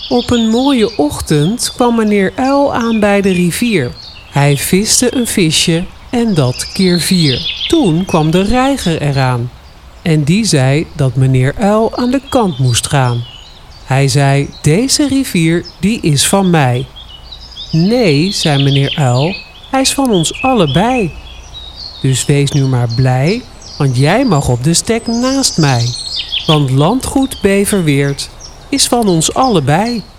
Op een mooie ochtend kwam meneer Uil aan bij de rivier. Hij viste een visje en dat keer 4. Toen kwam de reiger eraan. En die zei dat meneer Uil aan de kant moest gaan. Hij zei, deze rivier die is van mij. Nee, zei meneer Uil, hij is van ons allebei. Dus wees nu maar blij, want jij mag op de stek naast mij. Want landgoed Beverweert is van ons allebei.